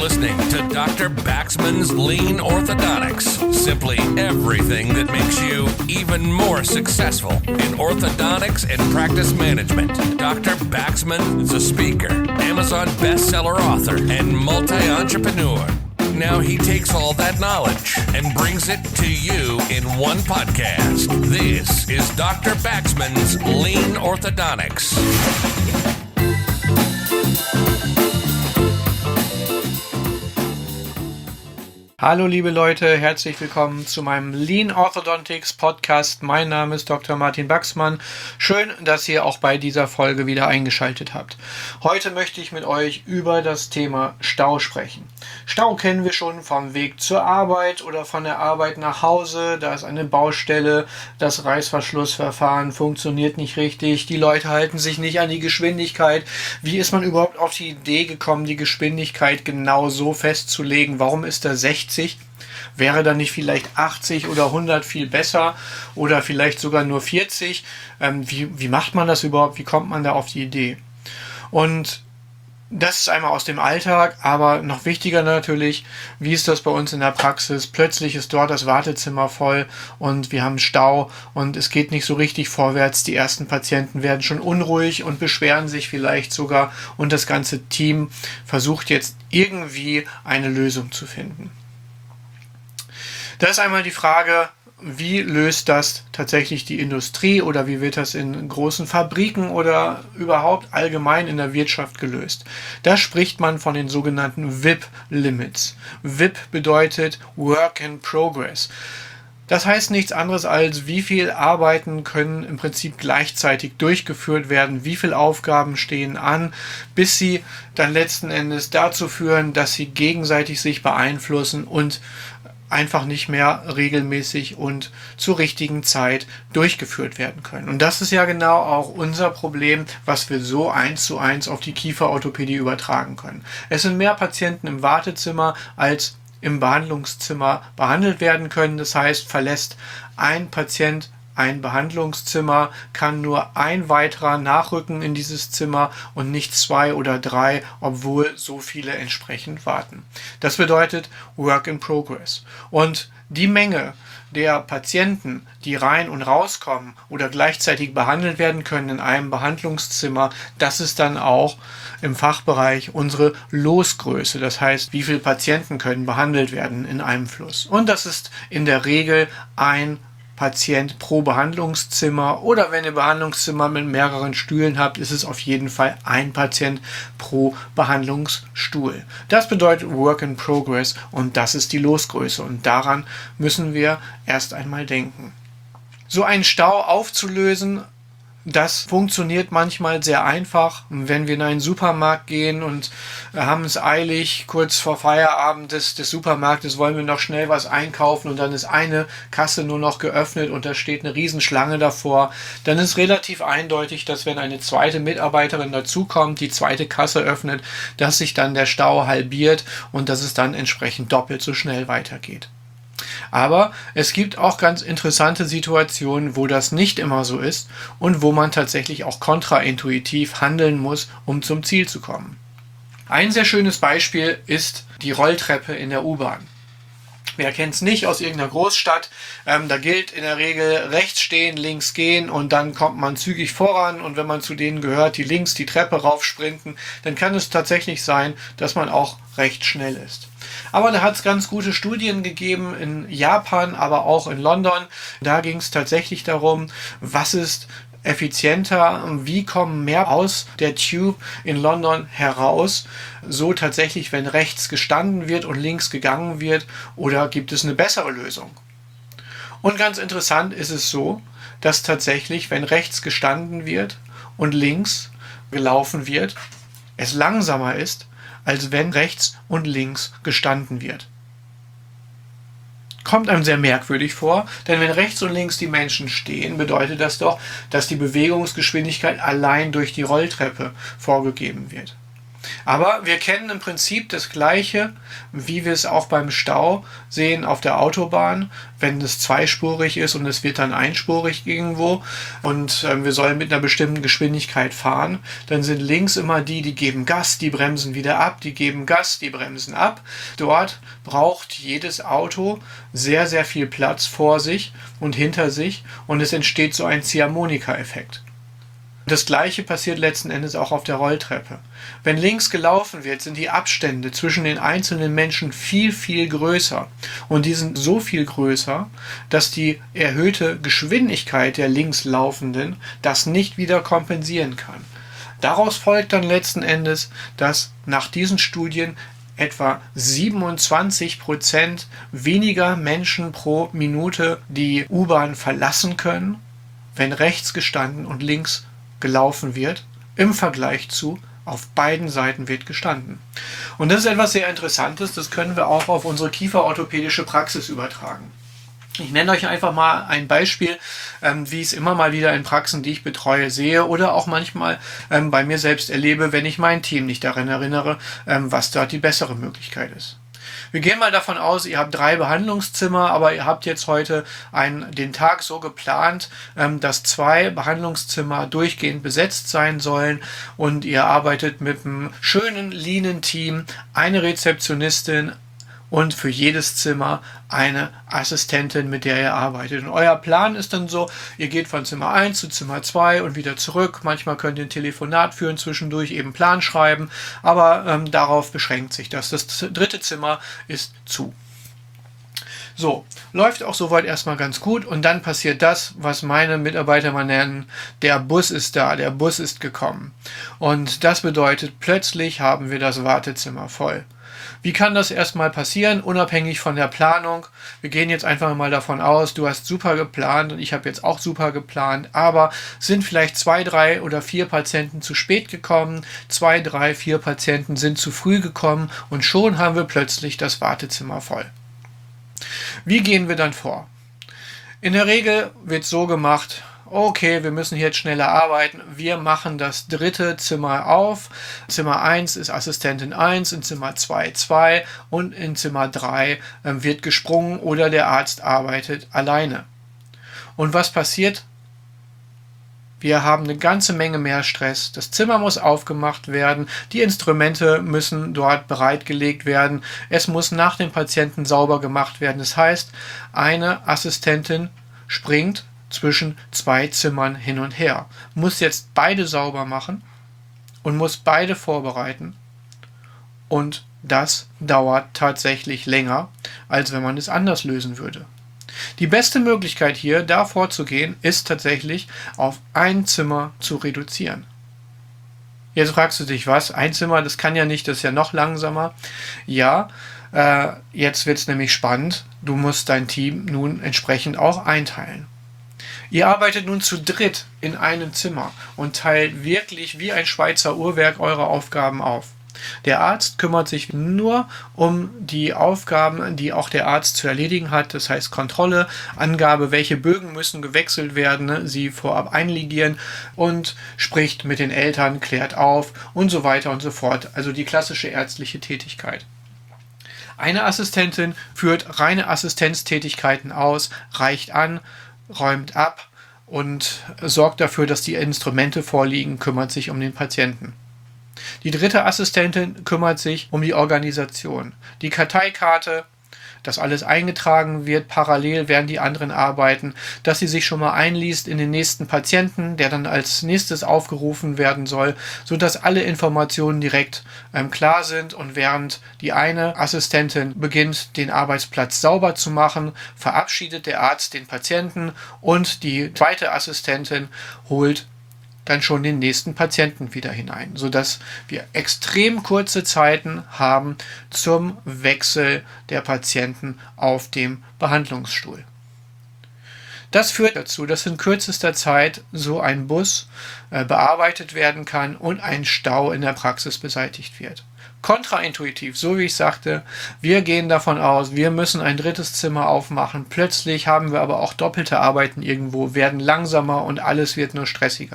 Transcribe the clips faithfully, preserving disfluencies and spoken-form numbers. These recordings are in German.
listening to Doctor Baxman's Lean Orthodontics. Simply everything that makes you even more successful in orthodontics and practice management. Doctor Baxman is a speaker, Amazon bestseller author, and multi-entrepreneur. Now he takes all that knowledge and brings it to you in one podcast. This is Doctor Baxman's Lean Orthodontics. Hallo liebe Leute, herzlich willkommen zu meinem Lean Orthodontics Podcast. Mein Name ist Doktor Martin Baxmann. Schön, dass ihr auch bei dieser Folge wieder eingeschaltet habt. Heute möchte ich mit euch über das Thema Stau sprechen. Stau kennen wir schon vom Weg zur Arbeit oder von der Arbeit nach Hause. Da ist eine Baustelle, das Reißverschlussverfahren funktioniert nicht richtig, die Leute halten sich nicht an die Geschwindigkeit. Wie ist man überhaupt auf die Idee gekommen, die Geschwindigkeit genau so festzulegen? Warum ist da sechzig? Wäre dann nicht vielleicht achtzig oder hundert viel besser oder vielleicht sogar nur vierzig? Ähm, wie, wie macht man das überhaupt? Wie kommt man da auf die Idee? Und das ist einmal aus dem Alltag, aber noch wichtiger natürlich, wie ist das bei uns in der Praxis? Plötzlich ist dort das Wartezimmer voll und wir haben Stau und es geht nicht so richtig vorwärts. Die ersten Patienten werden schon unruhig und beschweren sich vielleicht sogar und das ganze Team versucht jetzt irgendwie eine Lösung zu finden. Da ist einmal die Frage, wie löst das tatsächlich die Industrie oder wie wird das in großen Fabriken oder überhaupt allgemein in der Wirtschaft gelöst? Da spricht man von den sogenannten V I P-Limits. V I P bedeutet Work in Progress. Das heißt nichts anderes als, wie viel Arbeiten können im Prinzip gleichzeitig durchgeführt werden, wie viele Aufgaben stehen an, bis sie dann letzten Endes dazu führen, dass sie gegenseitig sich beeinflussen und einfach nicht mehr regelmäßig und zur richtigen Zeit durchgeführt werden können. Und das ist ja genau auch unser Problem, was wir so eins zu eins auf die Kieferorthopädie übertragen können. Es sind mehr Patienten im Wartezimmer als im Behandlungszimmer behandelt werden können. Das heißt, verlässt ein Patient ein Behandlungszimmer, kann nur ein weiterer nachrücken in dieses Zimmer und nicht zwei oder drei, obwohl so viele entsprechend warten. Das bedeutet Work in Progress. Und die Menge der Patienten, die rein und rauskommen oder gleichzeitig behandelt werden können in einem Behandlungszimmer, das ist dann auch im Fachbereich unsere Losgröße. Das heißt, wie viele Patienten können behandelt werden in einem Fluss. Und das ist in der Regel ein Patient pro Behandlungszimmer oder wenn ihr Behandlungszimmer mit mehreren Stühlen habt, ist es auf jeden Fall ein Patient pro Behandlungsstuhl. Das bedeutet Work in Progress und das ist die Losgröße und daran müssen wir erst einmal denken. So einen Stau aufzulösen, das funktioniert manchmal sehr einfach. Wenn wir in einen Supermarkt gehen und haben es eilig, kurz vor Feierabend des, des Supermarktes wollen wir noch schnell was einkaufen und dann ist eine Kasse nur noch geöffnet und da steht eine Riesenschlange davor, dann ist relativ eindeutig, dass wenn eine zweite Mitarbeiterin dazukommt, die zweite Kasse öffnet, dass sich dann der Stau halbiert und dass es dann entsprechend doppelt so schnell weitergeht. Aber es gibt auch ganz interessante Situationen, wo das nicht immer so ist und wo man tatsächlich auch kontraintuitiv handeln muss, um zum Ziel zu kommen. Ein sehr schönes Beispiel ist die Rolltreppe in der U-Bahn. Wer kennt es nicht aus irgendeiner Großstadt? Ähm, da gilt in der Regel rechts stehen, links gehen und dann kommt man zügig voran und wenn man zu denen gehört, die links die Treppe raufsprinten, dann kann es tatsächlich sein, dass man auch recht schnell ist. Aber da hat es ganz gute Studien gegeben in Japan, aber auch in London. Da ging es tatsächlich darum, was ist effizienter, wie kommen mehr aus der Tube in London heraus, so tatsächlich, wenn rechts gestanden wird und links gegangen wird, oder gibt es eine bessere Lösung? Und ganz interessant ist es so, dass tatsächlich, wenn rechts gestanden wird und links gelaufen wird, es langsamer ist, als wenn rechts und links gestanden wird. Kommt einem sehr merkwürdig vor, denn wenn rechts und links die Menschen stehen, bedeutet das doch, dass die Bewegungsgeschwindigkeit allein durch die Rolltreppe vorgegeben wird. Aber wir kennen im Prinzip das Gleiche, wie wir es auch beim Stau sehen auf der Autobahn, wenn es zweispurig ist und es wird dann einspurig irgendwo und äh, wir sollen mit einer bestimmten Geschwindigkeit fahren, dann sind links immer die, die geben Gas, die bremsen wieder ab, die geben Gas, die bremsen ab. Dort braucht jedes Auto sehr, sehr viel Platz vor sich und hinter sich und es entsteht so ein Ziehharmonika-Effekt. Das Gleiche passiert letzten Endes auch auf der Rolltreppe. Wenn links gelaufen wird, sind die Abstände zwischen den einzelnen Menschen viel, viel größer. Und die sind so viel größer, dass die erhöhte Geschwindigkeit der Linkslaufenden das nicht wieder kompensieren kann. Daraus folgt dann letzten Endes, dass nach diesen Studien etwa siebenundzwanzig Prozent weniger Menschen pro Minute die U-Bahn verlassen können, wenn rechts gestanden und links gelaufen wird, im Vergleich zu auf beiden Seiten wird gestanden. Und das ist etwas sehr Interessantes, das können wir auch auf unsere kieferorthopädische Praxis übertragen. Ich nenne euch einfach mal ein Beispiel, ähm, wie ich es immer mal wieder in Praxen, die ich betreue, sehe oder auch manchmal ähm, bei mir selbst erlebe, wenn ich mein Team nicht daran erinnere, ähm, was dort die bessere Möglichkeit ist. Wir gehen mal davon aus, ihr habt drei Behandlungszimmer, aber ihr habt jetzt heute einen, den Tag so geplant, ähm, dass zwei Behandlungszimmer durchgehend besetzt sein sollen und ihr arbeitet mit einem schönen, leanen Team, eine Rezeptionistin und für jedes Zimmer eine Assistentin, mit der ihr arbeitet. Und euer Plan ist dann so, ihr geht von Zimmer eins zu Zimmer zwei und wieder zurück. Manchmal könnt ihr ein Telefonat führen, zwischendurch eben Plan schreiben, aber ähm, darauf beschränkt sich das. Das dritte Zimmer ist zu. So, läuft auch soweit erstmal ganz gut und dann passiert das, was meine Mitarbeiter mal nennen, der Bus ist da, der Bus ist gekommen. Und das bedeutet, plötzlich haben wir das Wartezimmer voll. Wie kann das erstmal passieren, unabhängig von der Planung? Wir gehen jetzt einfach mal davon aus, du hast super geplant und ich habe jetzt auch super geplant, aber sind vielleicht zwei, drei oder vier Patienten zu spät gekommen, zwei, drei, vier Patienten sind zu früh gekommen und schon haben wir plötzlich das Wartezimmer voll. Wie gehen wir dann vor? In der Regel wird so gemacht, okay, wir müssen hier jetzt schneller arbeiten. Wir machen das dritte Zimmer auf. Zimmer eins ist Assistentin eins, in Zimmer zwei zwei und in Zimmer drei äh, wird gesprungen oder der Arzt arbeitet alleine. Und was passiert? Wir haben eine ganze Menge mehr Stress. Das Zimmer muss aufgemacht werden. Die Instrumente müssen dort bereitgelegt werden. Es muss nach dem Patienten sauber gemacht werden. Das heißt, eine Assistentin springt zwischen zwei Zimmern hin und her, muss jetzt beide sauber machen und muss beide vorbereiten und das dauert tatsächlich länger, als wenn man es anders lösen würde. Die beste Möglichkeit hier, da vorzugehen, ist tatsächlich auf ein Zimmer zu reduzieren. Jetzt fragst du dich, was? Ein Zimmer, das kann ja nicht, das ist ja noch langsamer. Ja, äh, jetzt wird es nämlich spannend. Du musst dein Team nun entsprechend auch einteilen. Ihr arbeitet nun zu dritt in einem Zimmer und teilt wirklich wie ein Schweizer Uhrwerk eure Aufgaben auf. Der Arzt kümmert sich nur um die Aufgaben, die auch der Arzt zu erledigen hat, das heißt Kontrolle, Angabe, welche Bögen müssen gewechselt werden, sie vorab einlegieren und spricht mit den Eltern, klärt auf und so weiter und so fort. Also die klassische ärztliche Tätigkeit. Eine Assistentin führt reine Assistenztätigkeiten aus, reicht an, räumt ab und sorgt dafür, dass die Instrumente vorliegen, kümmert sich um den Patienten. Die dritte Assistentin kümmert sich um die Organisation. Die Karteikarte, dass alles eingetragen wird, parallel während die anderen arbeiten, dass sie sich schon mal einliest in den nächsten Patienten, der dann als nächstes aufgerufen werden soll, sodass alle Informationen direkt ähm, klar sind und während die eine Assistentin beginnt, den Arbeitsplatz sauber zu machen, verabschiedet der Arzt den Patienten und die zweite Assistentin holt dann schon den nächsten Patienten wieder hinein, sodass wir extrem kurze Zeiten haben zum Wechsel der Patienten auf dem Behandlungsstuhl. Das führt dazu, dass in kürzester Zeit so ein Bus äh, bearbeitet werden kann und ein Stau in der Praxis beseitigt wird. Kontraintuitiv, so wie ich sagte, wir gehen davon aus, wir müssen ein drittes Zimmer aufmachen, plötzlich haben wir aber auch doppelte Arbeiten irgendwo, werden langsamer und alles wird nur stressiger.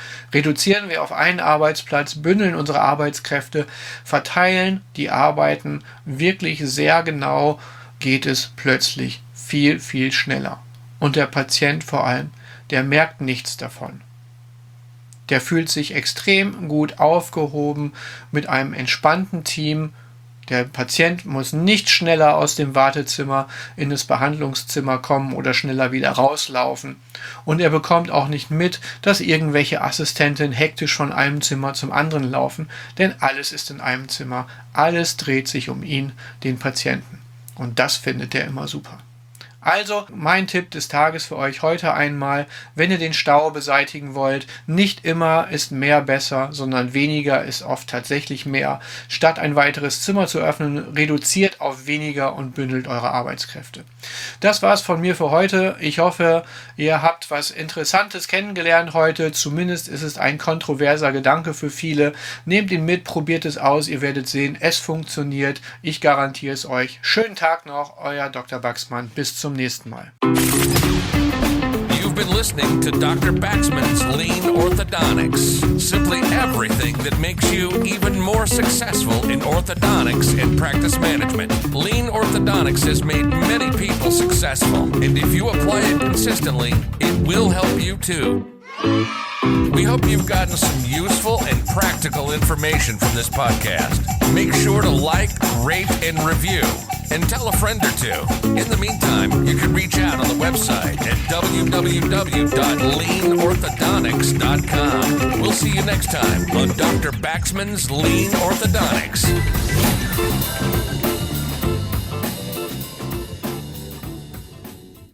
Reduzieren wir auf einen Arbeitsplatz, bündeln unsere Arbeitskräfte, verteilen die Arbeiten wirklich sehr genau, geht es plötzlich viel, viel schneller. Und der Patient vor allem, der merkt nichts davon. Der fühlt sich extrem gut aufgehoben mit einem entspannten Team. Der Patient muss nicht schneller aus dem Wartezimmer in das Behandlungszimmer kommen oder schneller wieder rauslaufen. Und er bekommt auch nicht mit, dass irgendwelche Assistenten hektisch von einem Zimmer zum anderen laufen, denn alles ist in einem Zimmer. Alles dreht sich um ihn, den Patienten. Und das findet er immer super. Also mein Tipp des Tages für euch heute einmal, wenn ihr den Stau beseitigen wollt, nicht immer ist mehr besser, sondern weniger ist oft tatsächlich mehr. Statt ein weiteres Zimmer zu öffnen, reduziert auf weniger und bündelt eure Arbeitskräfte. Das war's von mir für heute. Ich hoffe, ihr habt was Interessantes kennengelernt heute. Zumindest ist es ein kontroverser Gedanke für viele. Nehmt ihn mit, probiert es aus. Ihr werdet sehen, es funktioniert. Ich garantiere es euch. Schönen Tag noch, euer Doktor Baxmann. Bis zum nächsten Mal. You've been listening to Doctor Baxman's Lean Orthodontics. Simply everything that makes you even more successful in orthodontics and practice management. Lean Orthodontics has made many people successful, and if you apply it consistently, it will help you too. We hope you've gotten some useful and practical information from this podcast. Make sure to like, rate, and review, and tell a friend or two. In the meantime, you can reach out on the website at w w w dot lean orthodontics dot com. We'll see you next time on Doctor Baxman's Lean Orthodontics.